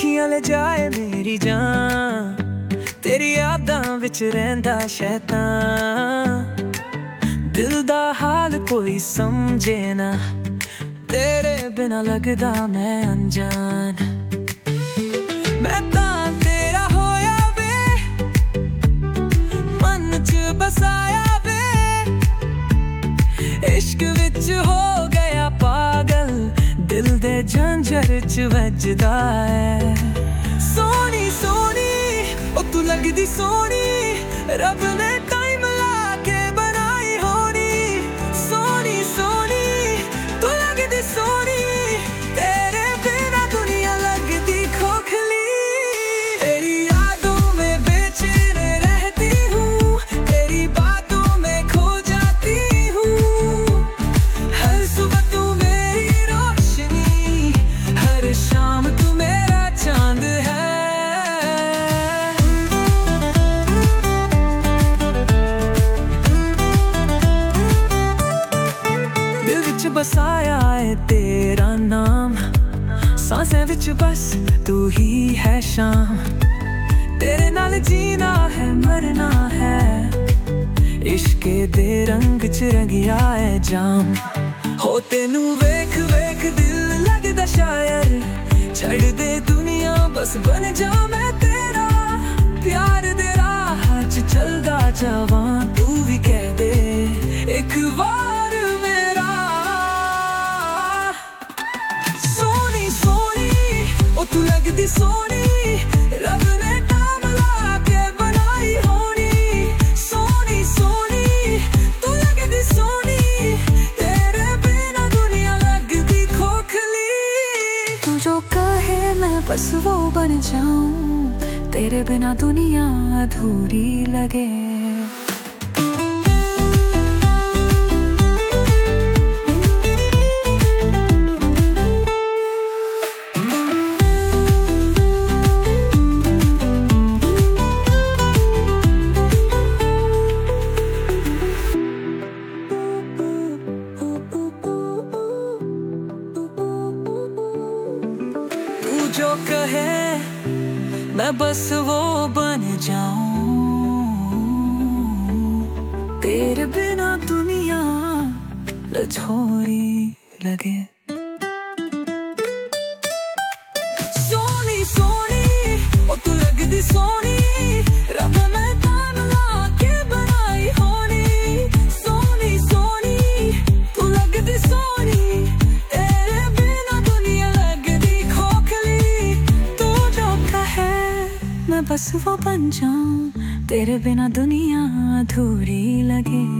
खुशियां ले जाए मेरी जान, तेरी यादां विच रहिंदा शैतान। दिल दा हाल कोई समझे ना, तेरे बिना लगदा मैं अनजान। मैं तां तेरा होया वे, मन च बसाया वे, इश्क विच हो गया पागल, दिल दे झंझर च वजदा है। सोनी सोनी ओ तू लगदी सोनी, रब ने टाइम ला के बनाई होनी। सोनी सोनी तू लगदी सोनी, तेरे बिना दुनिया लगदी खोखली। तेरी यादों में बेचैन रहती हूँ, तेरी बातों में खो जाती हूँ। हर सुबह तू मेरी रोशनी, हर शाम तू मेरा चांद है। दिल विच बसाया है तेरा नाम, सांसें विच बस तू ही है शाम। तेरे नाल जीना है मरना है, इश्के दे रंग च रंगिया है जाम। हो तेनू वेख वेख दिल लगदा शायर, छड़ दे दुनिया बस बन जा मैं तेरा। प्यार दे राह च चलदा जावां, तू भी कह दे एक बार मेरा। सोनी सोनी ओ तू लगदी सोनी, रब ने टाइम ला के बनाई होनी। सोनी सोनी तू लगदी सोनी, तेरे बिना दुनिया लगदी खोखली। तू जो कहे मैं बस वो बन जाऊं, तेरे बिना दुनिया अधूरी लगे। जो कहे मैं बस वो बन जाऊं, तेरे बिना दुनिया लछोरी लगे। सोनी सोनी ओ तू लगदी सोनी, रब ने टाइम ला के बनाई होनी। सोनी सोनी तू लगदी सोनी, तेरे बिना दुनिया लगदी खोखली। तू जो कहे मैं बस वो बन जाऊं, तेरे बिना दुनिया अधूरी लगे।